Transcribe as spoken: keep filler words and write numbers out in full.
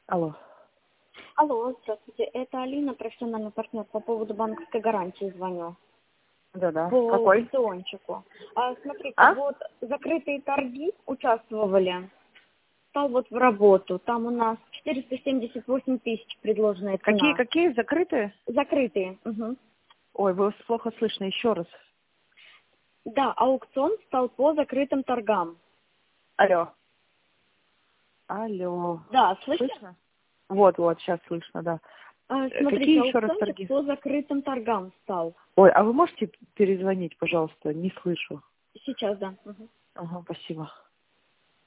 Алло. Алло, здравствуйте. Это Алина, профессиональный партнер. По поводу банковской гарантии звоню. Да-да. По Какой? аукциончику. А, смотрите, А? вот закрытые торги участвовали. Стал вот в работу. Там у нас четыреста семьдесят восемь тысяч предложенная Какие, цена. какие? Закрытые? Закрытые. Мгм. Ой, вы плохо слышно. Еще раз. Да, аукцион стал по закрытым торгам. Алло. Алло. Да, слышите? Слышно? Вот, вот, сейчас слышно, да. А, Э, смотрите, Какие еще раз аукциончик торги? по закрытым торгам стал. Ой, а вы можете перезвонить, пожалуйста? Не слышу. Сейчас, да. Мгм. Ага, спасибо.